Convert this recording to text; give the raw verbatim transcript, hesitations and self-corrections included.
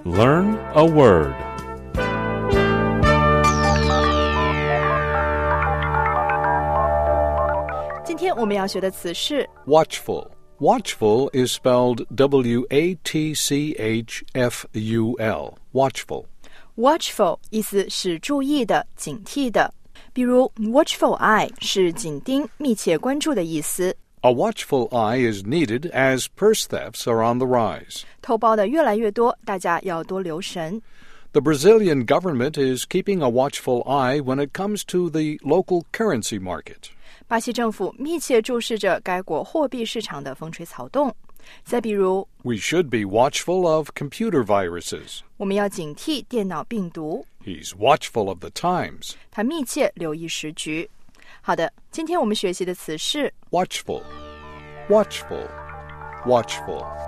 Learn a word. Today 今天我们要学的词是 Watchful. Watchful is spelled W A T C H F U L. Watchful. watchful 意思是注意的、警惕的。比如 watchful eye 是紧盯、密切关注的意思。 A watchful eye is needed as purse thefts are on the rise. 偷包的越来越多，大家要多留神。 The Brazilian government is keeping a watchful eye when it comes to the local currency market. 巴西政府密切注视着该国货币市场的风吹草动。再比如 We should be watchful of computer viruses. 我们要警惕电脑病毒。 He's watchful of the times. 他密切留意时局。好的，今天我们学习的词是 Watchful. Watchful. Watchful.